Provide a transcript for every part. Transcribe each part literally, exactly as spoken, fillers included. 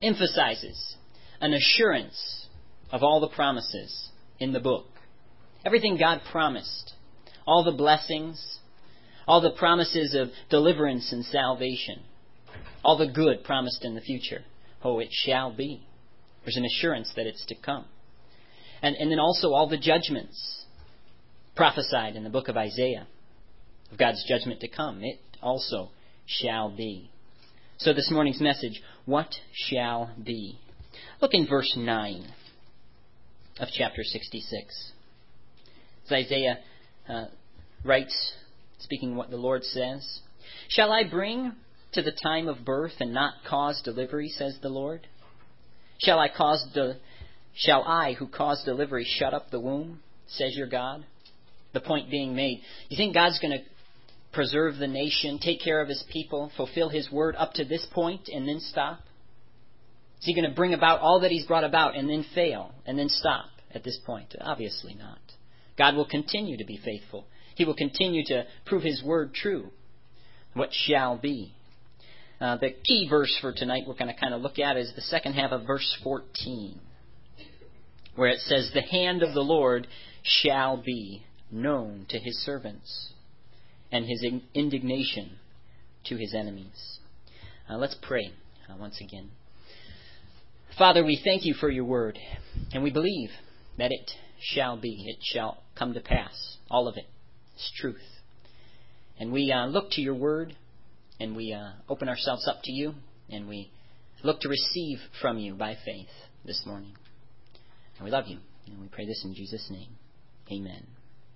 emphasizes an assurance of all the promises in the book. Everything God promised, all the blessings, all the promises of deliverance and salvation, all the good promised in the future. Oh, it shall be. There's an assurance that it's to come. And, and then also all the judgments prophesied in the book of Isaiah of God's judgment to come. It also shall be. So this morning's message, what shall be? Look in verse nine of chapter sixty-six. As Isaiah uh, writes, speaking what the Lord says, "Shall I bring to the time of birth and not cause delivery, says the Lord? Shall I cause de- shall I who cause delivery shut up the womb, says your God?" The point being made, you think God's going to preserve the nation, take care of His people, fulfill His word up to this point and then stop? Is He going to bring about all that He's brought about and then fail and then stop at this point? Obviously not. God will continue to be faithful. He will continue to prove His word true. What shall be? Uh, the key verse for tonight we're going to kind of look at is the second half of verse fourteen, where it says, "The hand of the Lord shall be known to His servants, and His indignation to His enemies." Uh, let's pray uh, once again. Father, we thank You for Your word, and we believe that it shall be, it shall come to pass, all of it. It's truth. And we uh, look to Your word, and we uh, open ourselves up to You, and we look to receive from You by faith this morning. And we love You, and we pray this in Jesus' name. Amen.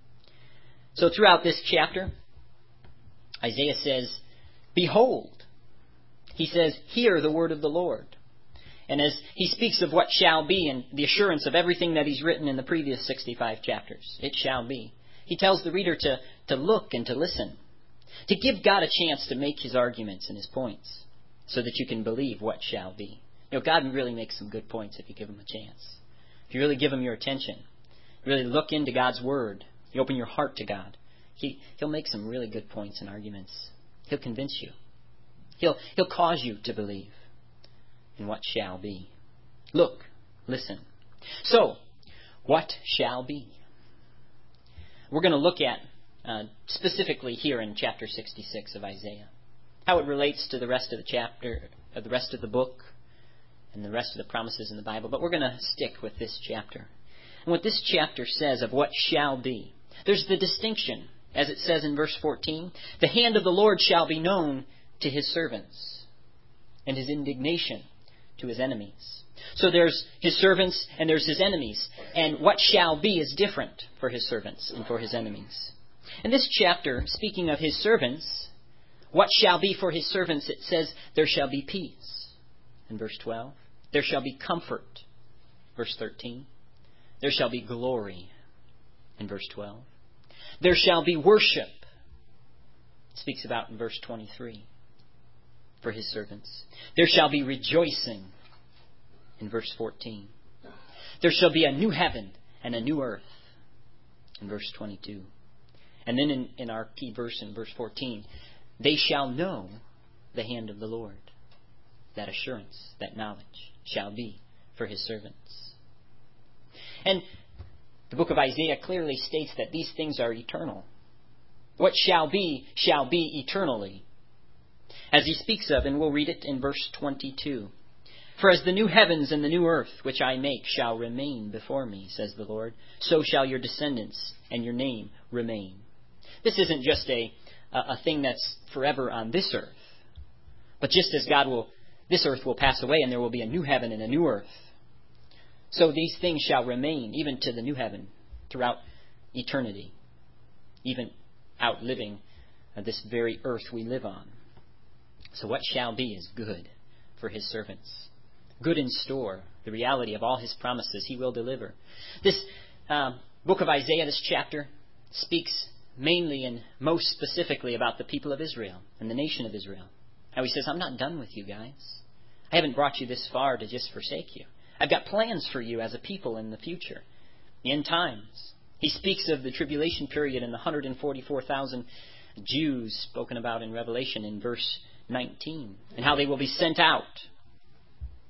So throughout this chapter, Isaiah says, "Behold." He says, "Hear the word of the Lord." And as he speaks of what shall be and the assurance of everything that he's written in the previous sixty-five chapters, it shall be. He tells the reader to, to look and to listen, to give God a chance to make His arguments and His points so that you can believe what shall be. You know, God really makes some good points if you give Him a chance. If you really give Him your attention, really look into God's word, you open your heart to God, he, He'll make some really good points and arguments. He'll convince you. He'll, he'll cause you to believe in what shall be. Look, listen. So, what shall be? We're going to look at uh, specifically here in chapter sixty-six of Isaiah, how it relates to the rest of the chapter, uh, the rest of the book, and the rest of the promises in the Bible. But we're going to stick with this chapter. And what this chapter says of what shall be. There's the distinction, as it says in verse fourteen, "The hand of the Lord shall be known to His servants, and His indignation to His enemies." So there's His servants and there's His enemies. And what shall be is different for His servants and for His enemies. In this chapter, speaking of His servants, what shall be for His servants, it says, there shall be peace. In verse twelve, there shall be comfort. Verse thirteen, there shall be glory. In verse twelve, there shall be worship. It speaks about in verse twenty-three. For His servants. There shall be rejoicing in verse fourteen. There shall be a new heaven and a new earth in verse twenty-two. And then in, in our key verse in verse fourteen, they shall know the hand of the Lord. That assurance, that knowledge shall be for His servants. And the book of Isaiah clearly states that these things are eternal. What shall be, shall be eternally. As he speaks of, and we'll read it in verse twenty-two. "For as the new heavens and the new earth which I make shall remain before me, says the Lord, so shall your descendants and your name remain." This isn't just a, a thing that's forever on this earth. But just as God will, this earth will pass away and there will be a new heaven and a new earth. So these things shall remain even to the new heaven throughout eternity. Even outliving this very earth we live on. So what shall be is good for His servants. Good in store. The reality of all His promises He will deliver. This uh, book of Isaiah, this chapter, speaks mainly and most specifically about the people of Israel and the nation of Israel. How He says, I'm not done with you guys. I haven't brought you this far to just forsake you. I've got plans for you as a people in the future, the end times. He speaks of the tribulation period and the one hundred forty-four thousand Jews spoken about in Revelation in verse nineteen, and how they will be sent out.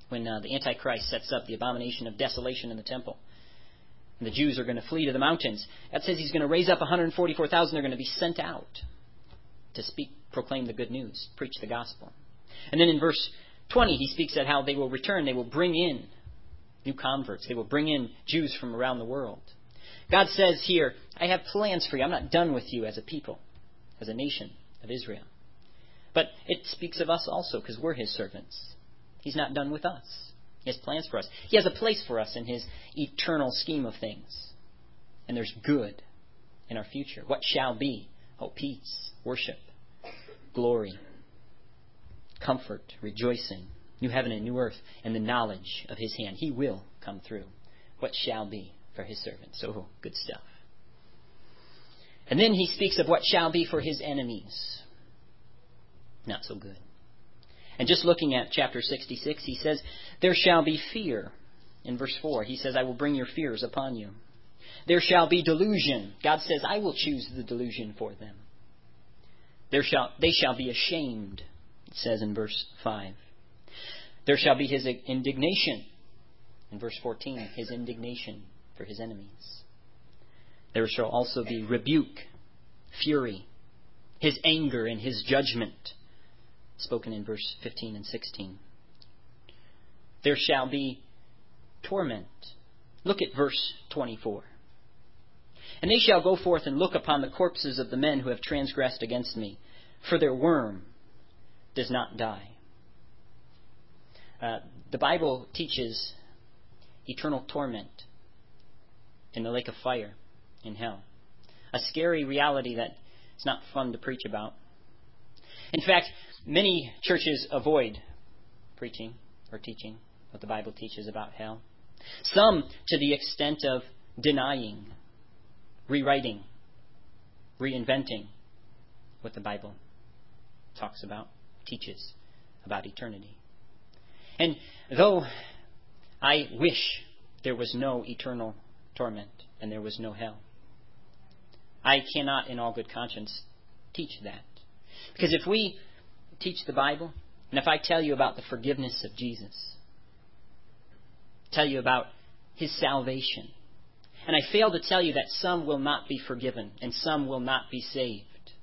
when uh, the Antichrist sets up the abomination of desolation in the temple. And the Jews are going to flee to the mountains. God says he's going to raise up one hundred forty-four thousand. They're going to be sent out to speak, proclaim the good news, preach the gospel. And then in verse twenty, he speaks at how they will return. They will bring in new converts. They will bring in Jews from around the world. God says here, I have plans for you. I'm not done with you as a people, as a nation of Israel. But it speaks of us also because we're his servants. He's not done with us. He has plans for us. He has a place for us in his eternal scheme of things. And there's good in our future. What shall be? Oh, peace, worship, glory, comfort, rejoicing, new heaven and new earth, and the knowledge of his hand. He will come through. What shall be for his servants. Oh, good stuff. And then he speaks of what shall be for his enemies. Not so good. And just looking at chapter sixty-six, he says, there shall be fear. In verse four, he says, I will bring your fears upon you. There shall be delusion. God says, I will choose the delusion for them. There shall They shall be ashamed, it says in verse five. There shall be his indignation. In verse fourteen, his indignation for his enemies. There shall also be rebuke, fury, his anger and his judgment, spoken in verse fifteen and sixteen. There shall be torment. Look at verse twenty-four. And they shall go forth and look upon the corpses of the men who have transgressed against me, for their worm does not die. Uh, the Bible teaches eternal torment in the lake of fire in hell. A scary reality that it's not fun to preach about. In fact, many churches avoid preaching or teaching what the Bible teaches about hell. Some to the extent of denying, rewriting, reinventing what the Bible talks about, teaches about eternity. And though I wish there was no eternal torment and there was no hell, I cannot in all good conscience teach that. Because if we teach the Bible, and if I tell you about the forgiveness of Jesus, tell you about his salvation, and I fail to tell you that some will not be forgiven and some will not be saved,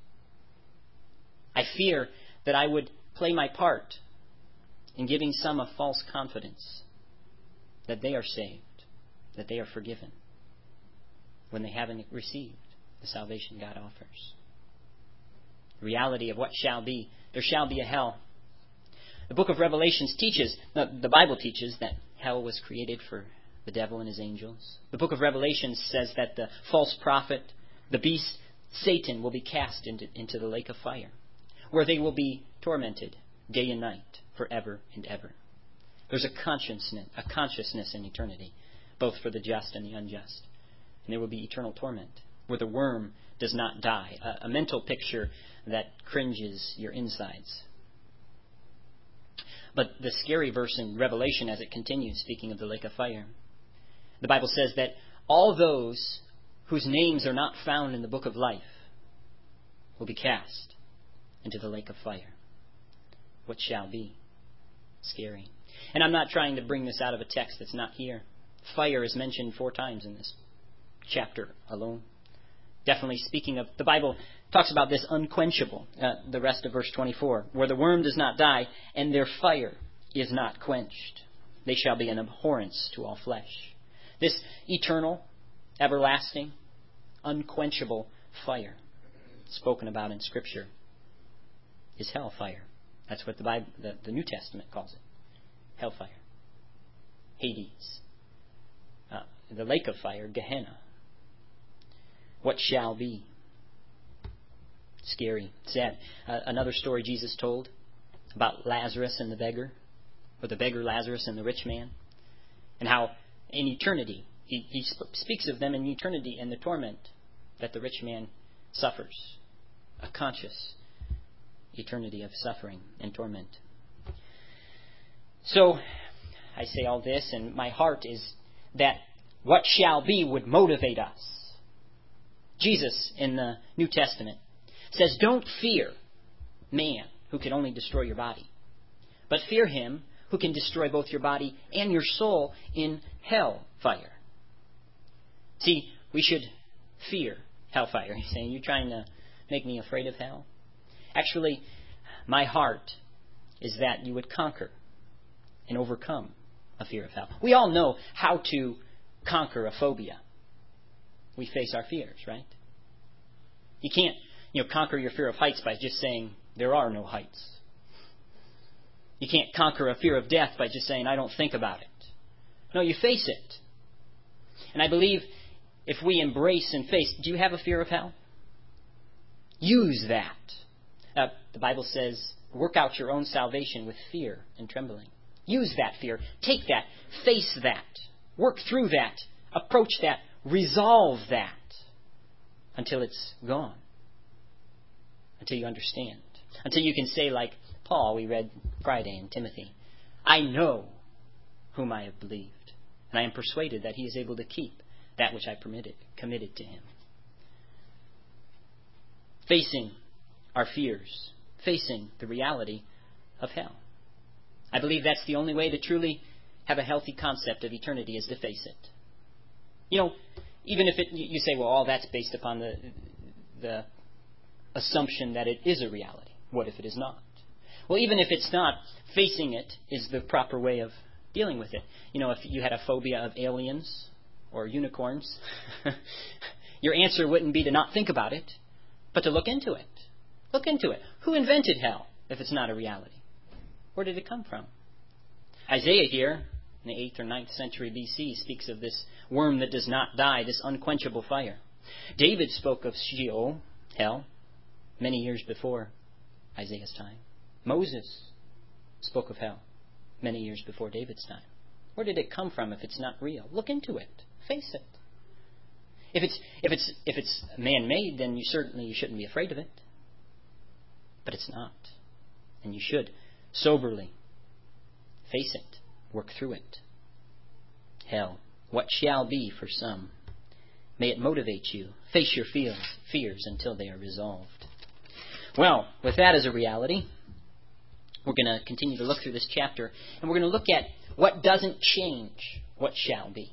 I fear that I would play my part in giving some a false confidence that they are saved, that they are forgiven, when they haven't received the salvation God offers. The reality of what shall be. There shall be a hell. The book of Revelations teaches, the Bible teaches, that hell was created for the devil and his angels. The book of Revelations says that the false prophet, the beast, Satan, will be cast into, into the lake of fire, where they will be tormented day and night, forever and ever. There's a consciousness, a consciousness in eternity, both for the just and the unjust. And there will be eternal torment, where the worm does not die. A, a mental picture that cringes your insides. But the scary verse in Revelation, as it continues, speaking of the lake of fire, the Bible says that all those whose names are not found in the book of life will be cast into the lake of fire. What shall be? Scary. And I'm not trying to bring this out of a text that's not here. Fire is mentioned four times in this chapter alone. Definitely speaking of, the Bible talks about this unquenchable, uh, the rest of verse twenty-four, where the worm does not die and their fire is not quenched. They shall be an abhorrence to all flesh. This eternal, everlasting, unquenchable fire spoken about in Scripture is hellfire. That's what the Bible, the, the New Testament calls it. Hellfire. Hades. Uh, the lake of fire, Gehenna. What shall be? Scary, sad. Uh, another story Jesus told about Lazarus and the beggar, or the beggar Lazarus and the rich man, and how in eternity, he, he sp- speaks of them in eternity and the torment that the rich man suffers. A conscious eternity of suffering and torment. So, I say all this, and my heart is that what shall be would motivate us. Jesus in the New Testament says, don't fear man who can only destroy your body, but fear him who who can destroy both your body and your soul in hell fire. See, we should fear hellfire. He's saying, you're trying to make me afraid of hell? Actually, my heart is that you would conquer and overcome a fear of hell. We all know how to conquer a phobia. We face our fears, right? You can't, you know, conquer your fear of heights by just saying there are no heights. You can't conquer a fear of death by just saying I don't think about it. No, you face it. And I believe if we embrace and face, do you have a fear of hell? Use that. Uh, the Bible says, work out your own salvation with fear and trembling. Use that fear. Take that. Face that. Work through that. Approach that. Resolve that until it's gone. Until you understand. Until you can say, like Paul, we read Friday in Timothy, I know whom I have believed, and I am persuaded that he is able to keep that which I permitted, committed to him. Facing our fears, facing the reality of hell. I believe that's the only way to truly have a healthy concept of eternity, is to face it. You know, even if it, you say, well, all that's based upon the the assumption that it is a reality. What if it is not? Well, even if it's not, facing it is the proper way of dealing with it. You know, if you had a phobia of aliens or unicorns, your answer wouldn't be to not think about it, but to look into it. Look into it. Who invented hell if it's not a reality? Where did it come from? Isaiah here, in the eighth or ninth century B C, speaks of this worm that does not die, this unquenchable fire. David spoke of Sheol, hell, many years before Isaiah's time. Moses spoke of hell many years before David's time. Where did it come from if it's not real? Look into it. Face it. If it's if it's if it's man-made, then you certainly you shouldn't be afraid of it. But it's not. And you should soberly face it. Work through it. Hell, what shall be for some? May it motivate you. Face your fears, fears until they are resolved. Well, with that as a reality, we're going to continue to look through this chapter, and we're going to look at what doesn't change, what shall be.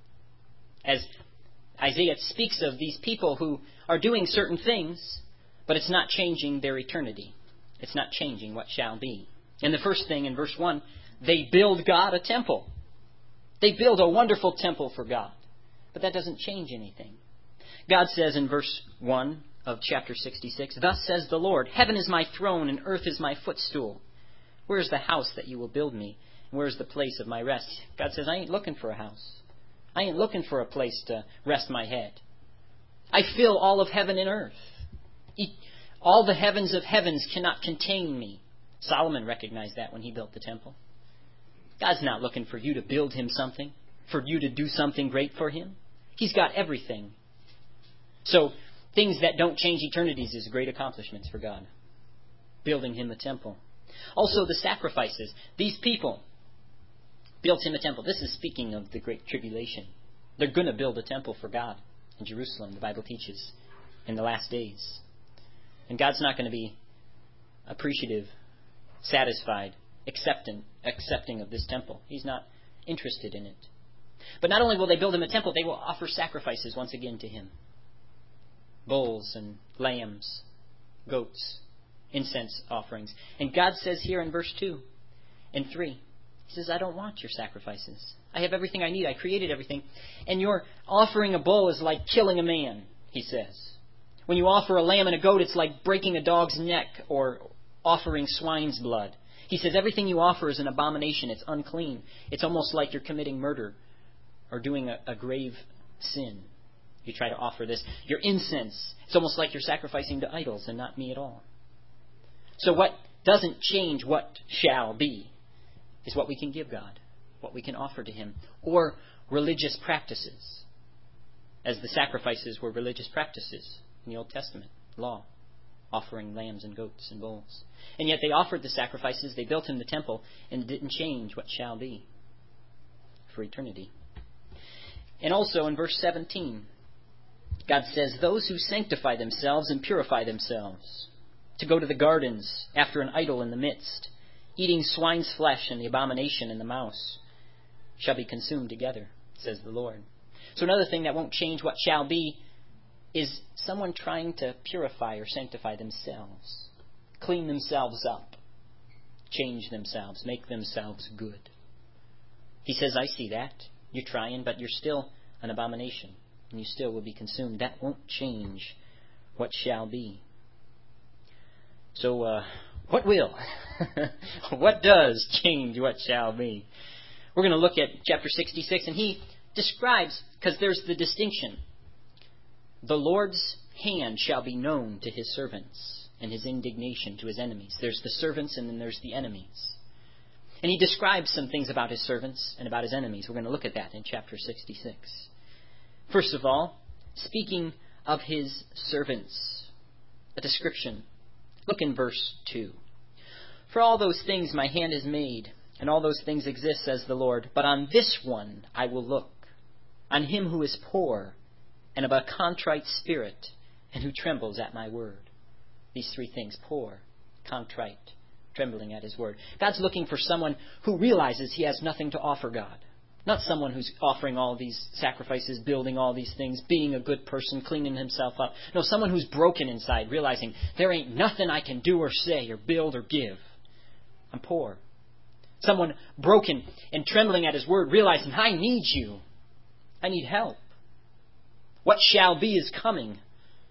As Isaiah speaks of these people who are doing certain things, but it's not changing their eternity. It's not changing what shall be. And the first thing in verse one, they build God a temple. They build a wonderful temple for God. But that doesn't change anything. God says in verse one of chapter sixty-six, thus says the Lord, heaven is my throne and earth is my footstool. Where is the house that you will build me? Where is the place of my rest? God says, I ain't looking for a house. I ain't looking for a place to rest my head. I fill all of heaven and earth. All the heavens of heavens cannot contain me. Solomon recognized that when he built the temple. God's not looking for you to build him something, for you to do something great for him. He's got everything. So, things that don't change eternities is great accomplishments for God. Building him a temple. Also, the sacrifices. These people built him a temple. This is speaking of the Great Tribulation. They're going to build a temple for God in Jerusalem, the Bible teaches, in the last days. And God's not going to be appreciative, satisfied, accepting, accepting of this temple. He's not interested in it. But not only will they build him a temple, they will offer sacrifices once again to him. Bulls and lambs, goats, incense offerings. And God says here in verse two and three, he says, I don't want your sacrifices. I have everything I need. I created everything. And your offering a bull is like killing a man, he says. When you offer a lamb and a goat, it's like breaking a dog's neck or offering swine's blood. He says everything you offer is an abomination. It's unclean. It's almost like you're committing murder or doing a, a grave sin. You try to offer this. Your incense, it's almost like you're sacrificing to idols and not me at all. So what doesn't change what shall be is what we can give God, what we can offer to him, or religious practices, as the sacrifices were religious practices in the Old Testament law, offering lambs and goats and bulls. And yet they offered the sacrifices, they built him the temple, and it didn't change what shall be for eternity. And also in verse seventeen, God says, those who sanctify themselves and purify themselves, to go to the gardens after an idol in the midst, eating swine's flesh and the abomination and the mouse shall be consumed together, says the Lord. So another thing that won't change what shall be is someone trying to purify or sanctify themselves, clean themselves up, change themselves, make themselves good. He says, I see that. You're trying, but you're still an abomination, and you still will be consumed. That won't change what shall be. So, uh, what will? What does change what shall be? We're going to look at chapter sixty-six, and he describes, because there's the distinction. The Lord's hand shall be known to his servants, and his indignation to his enemies. There's the servants, and then there's the enemies. And he describes some things about his servants and about his enemies. We're going to look at that in chapter sixty-six. First of all, speaking of his servants, a description. Look in verse two. For all those things my hand has made, and all those things exist, says the Lord. But on this one I will look, on him who is poor, and of a contrite spirit, and who trembles at my word. These three things, poor, contrite, trembling at his word. God's looking for someone who realizes he has nothing to offer God. Not someone who's offering all these sacrifices, building all these things, being a good person, cleaning himself up. No, someone who's broken inside, realizing there ain't nothing I can do or say or build or give. I'm poor. Someone broken and trembling at his word, realizing I need you. I need help. What shall be is coming.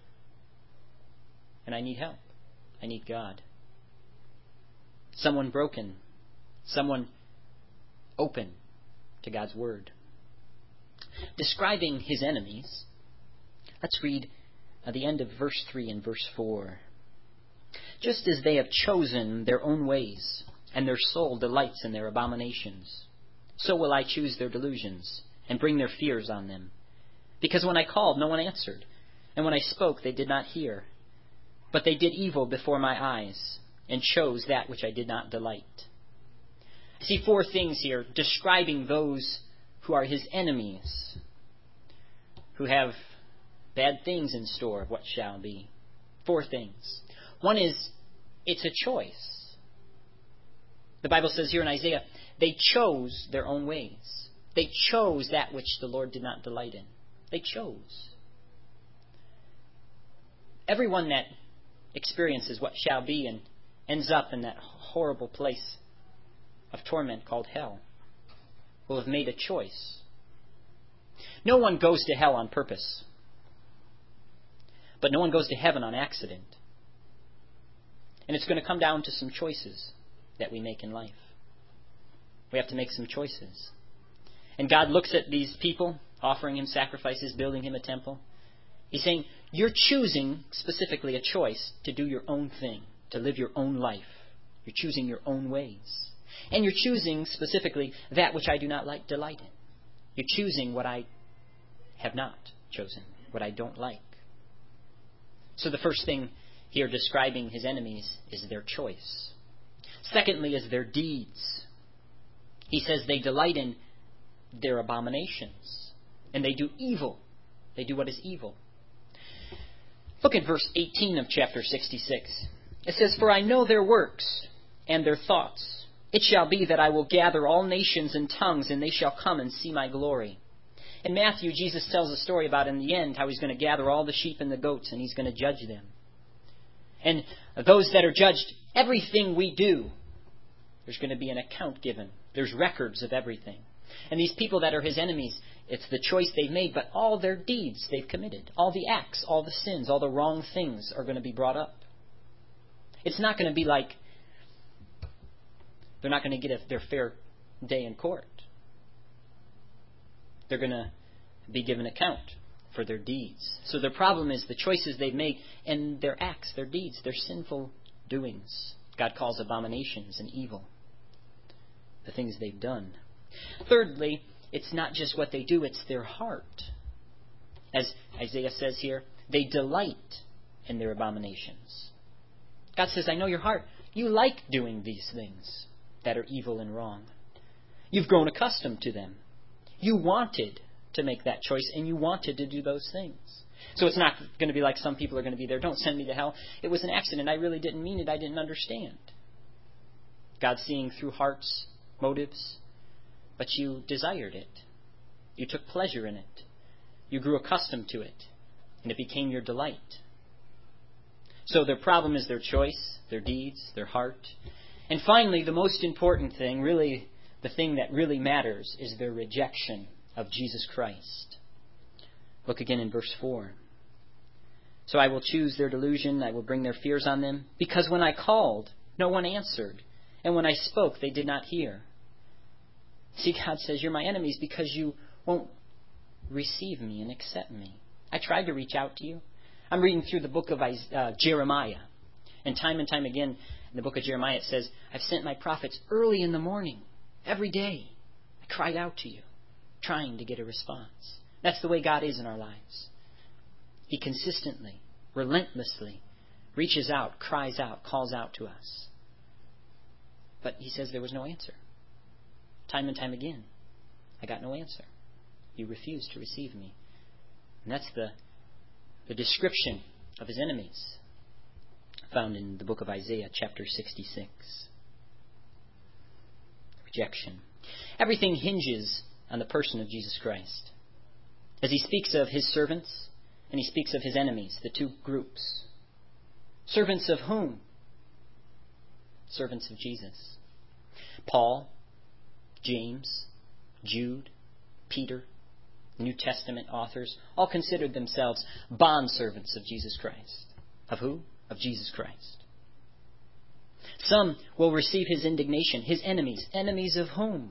And I need help. I need God. Someone broken. Someone open to God's word. Describing his enemies, let's read at the end of verse three and verse four. Just as they have chosen their own ways, and their soul delights in their abominations, so will I choose their delusions, and bring their fears on them. Because when I called, no one answered, and when I spoke, they did not hear. But they did evil before my eyes, and chose that which I did not delight. I see four things here describing those who are his enemies, who have bad things in store of what shall be. Four things. One is, it's a choice. The Bible says here in Isaiah, they chose their own ways. They chose that which the Lord did not delight in. They chose. Everyone that experiences what shall be and ends up in that horrible place of torment called hell will have made a choice. No one goes to hell on purpose, but no one goes to heaven on accident. And it's going to come down to some choices that we make in life. We have to make some choices. And God looks at these people, offering him sacrifices, building him a temple. He's saying, you're choosing specifically a choice to do your own thing, to live your own life. You're choosing your own ways. And you're choosing specifically that which I do not like delight in. You're choosing what I have not chosen, what I don't like. So the first thing here describing his enemies is their choice. Secondly is their deeds. He says they delight in their abominations. And they do evil. They do what is evil. Look at verse eighteen of chapter sixty-six. It says, For I know their works and their thoughts. It shall be that I will gather all nations and tongues, and they shall come and see my glory. In Matthew, Jesus tells a story about in the end how he's going to gather all the sheep and the goats, and he's going to judge them. And those that are judged, everything we do, there's going to be an account given. There's records of everything. And these people that are his enemies, it's the choice they've made, but all their deeds they've committed. All the acts, all the sins, all the wrong things are going to be brought up. It's not going to be like they're not going to get a, their fair day in court. They're going to be given account for their deeds. So their problem is the choices they've made and their acts, their deeds, their sinful doings. God calls abominations and evil. The things they've done. Thirdly, it's not just what they do, it's their heart. As Isaiah says here, they delight in their abominations. God says, I know your heart. You like doing these things that are evil and wrong. You've grown accustomed to them. You wanted to make that choice, and you wanted to do those things. So it's not going to be like some people are going to be there, don't send me to hell. It was an accident. I really didn't mean it. I didn't understand. God seeing through hearts, motives, but you desired it. You took pleasure in it. You grew accustomed to it, and it became your delight. So their problem is their choice, their deeds, their heart. And finally, the most important thing, really the thing that really matters, is their rejection of Jesus Christ. Look again in verse four. So I will choose their delusion, I will bring their fears on them, because when I called, no one answered, and when I spoke, they did not hear. See, God says, you're my enemies because you won't receive me and accept me. I tried to reach out to you. I'm reading through the book of uh, Jeremiah, and time and time again in the book of Jeremiah it says, I've sent my prophets early in the morning, every day. I cried out to you, trying to get a response. That's the way God is in our lives. He consistently, relentlessly reaches out, cries out, calls out to us. But he says there was no answer. Time and time again, I got no answer. You refused to receive me. And that's the, the description of his enemies found in the book of Isaiah, chapter sixty-six. Rejection. Everything hinges on the person of Jesus Christ. As he speaks of his servants, and he speaks of his enemies, the two groups. Servants of whom? Servants of Jesus. Paul, James, Jude, Peter, New Testament authors, all considered themselves bondservants of Jesus Christ. Of who? Of Jesus Christ. Some will receive his indignation, his enemies. Enemies of whom?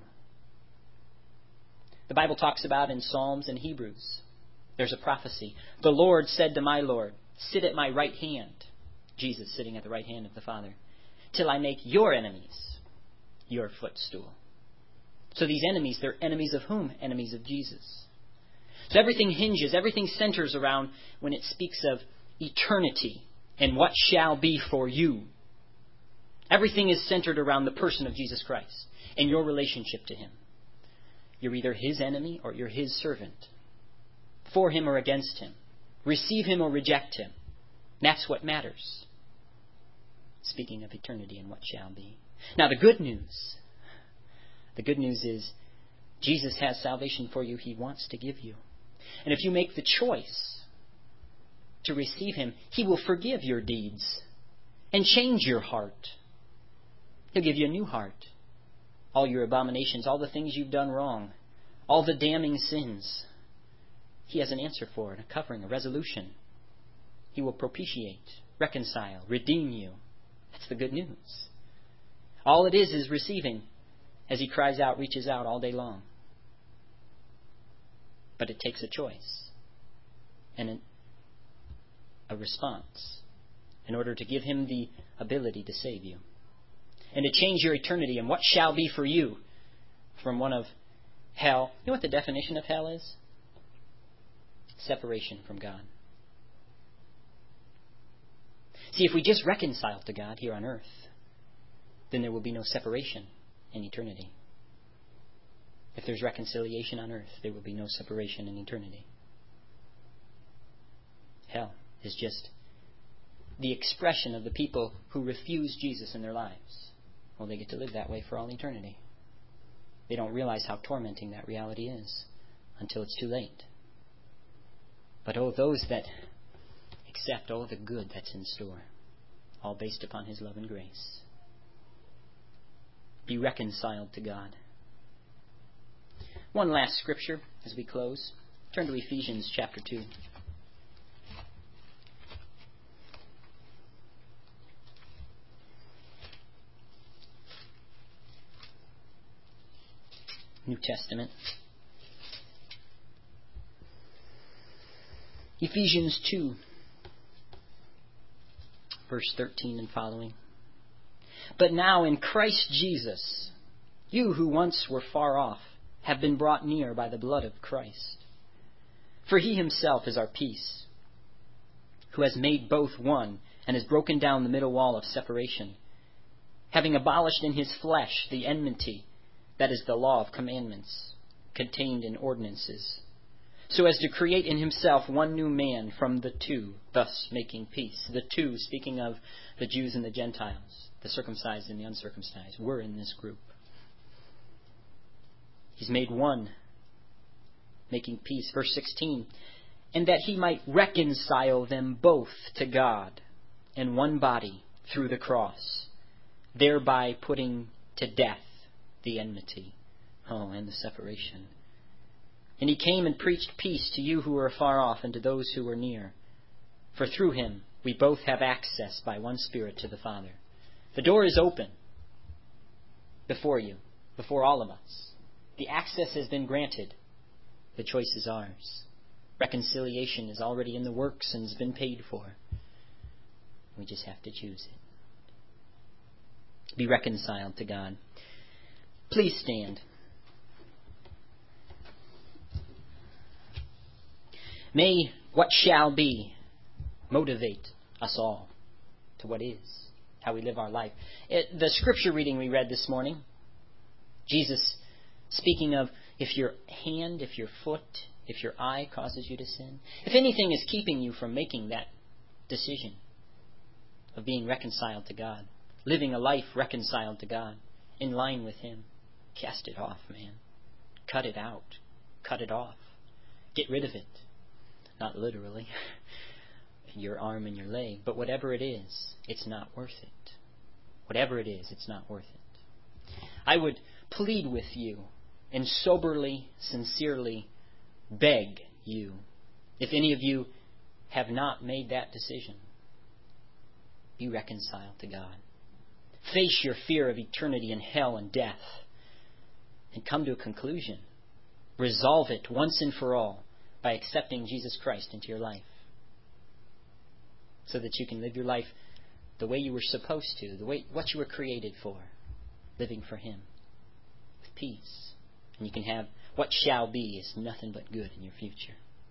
The Bible talks about in Psalms and Hebrews. There's a prophecy. The Lord said to my Lord, sit at my right hand. Jesus sitting at the right hand of the Father. Till I make your enemies your footstool. So these enemies, they're enemies of whom? Enemies of Jesus. So everything hinges, everything centers around when it speaks of eternity and what shall be for you. Everything is centered around the person of Jesus Christ and your relationship to him. You're either his enemy or you're his servant. For him or against him. Receive him or reject him. That's what matters. Speaking of eternity and what shall be. Now the good news. The good news is Jesus has salvation for you. He wants to give you. And if you make the choice to receive him, he will forgive your deeds and change your heart. He'll give you a new heart. All your abominations, all the things you've done wrong, all the damning sins. He has an answer for it, a covering, a resolution. He will propitiate, reconcile, redeem you. That's the good news. All it is is receiving as he cries out, reaches out all day long. But it takes a choice and a response in order to give him the ability to save you and to change your eternity and what shall be for you from one of hell. You know what the definition of hell is? Separation from God. See, if we just reconcile to God here on earth, then there will be no separation in eternity. If there's reconciliation on earth, there will be no separation in eternity. Hell is just the expression of the people who refuse Jesus in their lives. Well, they get to live that way for all eternity. They don't realize how tormenting that reality is until it's too late. But oh, those that accept all the good that's in store, all based upon his love and grace. Be reconciled to God. One last scripture as we close. Turn to Ephesians chapter two. New Testament. Ephesians two, verse thirteen and following. But now in Christ Jesus, you who once were far off have been brought near by the blood of Christ. For he himself is our peace, who has made both one and has broken down the middle wall of separation, having abolished in his flesh the enmity, that is the law of commandments, contained in ordinances, so as to create in himself one new man from the two, thus making peace. The two, speaking of the Jews and the Gentiles, the circumcised and the uncircumcised, we're in this group. He's made one, making peace. Verse sixteen, and that he might reconcile them both to God in one body through the cross, thereby putting to death the enmity. Oh, and the separation. And he came and preached peace to you who were afar off and to those who were near. For through him we both have access by one Spirit to the Father. The door is open before you, before all of us. The access has been granted. The choice is ours. Reconciliation is already in the works and has been paid for. We just have to choose it. Be reconciled to God. Please stand. May what shall be motivate us all to what is, how we live our life. It, the scripture reading we read this morning, Jesus speaking of if your hand, if your foot, if your eye causes you to sin, if anything is keeping you from making that decision of being reconciled to God, living a life reconciled to God, in line with Him, cast it off, man. Cut it out. Cut it off. Get rid of it. Not literally, your arm and your leg, but whatever it is, it's not worth it. Whatever it is, it's not worth it. I would plead with you and soberly, sincerely beg you, if any of you have not made that decision, be reconciled to God. Face your fear of eternity and hell and death and come to a conclusion. Resolve it once and for all by accepting Jesus Christ into your life so that you can live your life the way you were supposed to, the way what you were created for, living for Him with peace. And you can have what shall be is nothing but good in your future.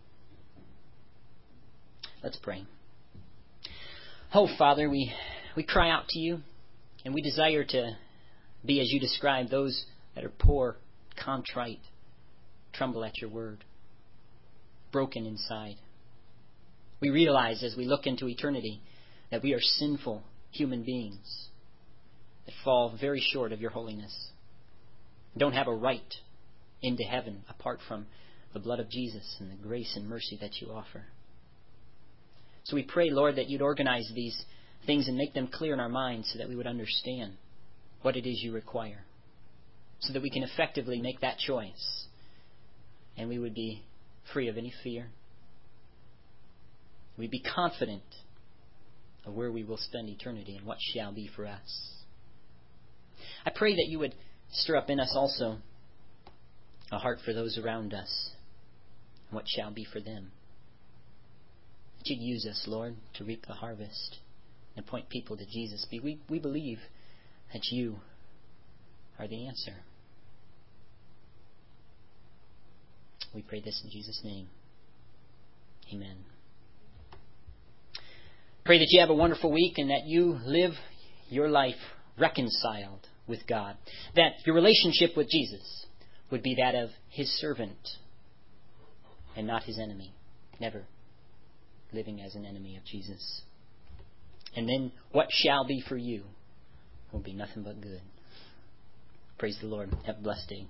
Let's pray. Oh, Father, we, we cry out to you, and we desire to be, as you describe, those that are poor, contrite, tremble at your word, broken inside. We realize as we look into eternity that we are sinful human beings that fall very short of your holiness, don't have a right into heaven apart from the blood of Jesus and the grace and mercy that you offer. So we pray, Lord, that you'd organize these things and make them clear in our minds so that we would understand what it is you require, so that we can effectively make that choice and we would be free of any fear. We'd be confident of where we will spend eternity and what shall be for us. I pray that you would stir up in us also a heart for those around us and what shall be for them. That you'd use us, Lord, to reap the harvest and point people to Jesus. We, we believe that you are the answer. We pray this in Jesus' name. Amen. Pray that you have a wonderful week and that you live your life reconciled with God. That your relationship with Jesus would be that of His servant and not His enemy. Never living as an enemy of Jesus. And then what shall be for you will be nothing but good. Praise the Lord. Have a blessed day.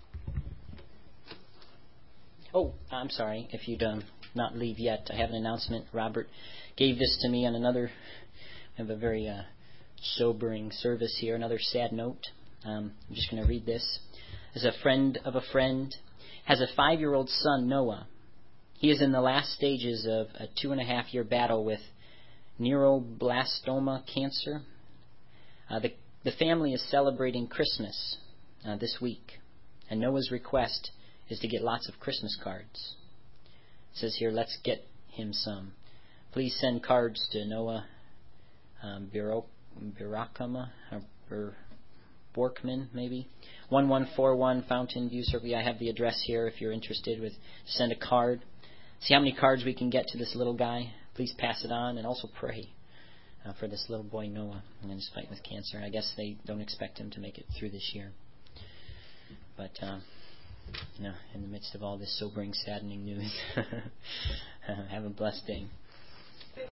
Oh, I'm sorry if you'd um, not leave yet. I have an announcement. Robert gave this to me on another, I have a very uh, sobering service here, another sad note. Um, I'm just going to read this. As a friend of a friend has a five-year-old son, Noah. He is in the last stages of a two-and-a-half-year battle with neuroblastoma cancer. Uh, the, the family is celebrating Christmas uh, this week, and Noah's request is to get lots of Christmas cards. It says here, let's get him some. Please send cards to Noah um, Birakama, or Borkman, maybe. one one four one Fountain View Circle. I have the address here if you're interested. With send a card. See how many cards we can get to this little guy. Please pass it on, and also pray uh, for this little boy Noah in his fight with cancer. I guess they don't expect him to make it through this year. But uh, you know, in the midst of all this sobering, saddening news. Have a blessed day.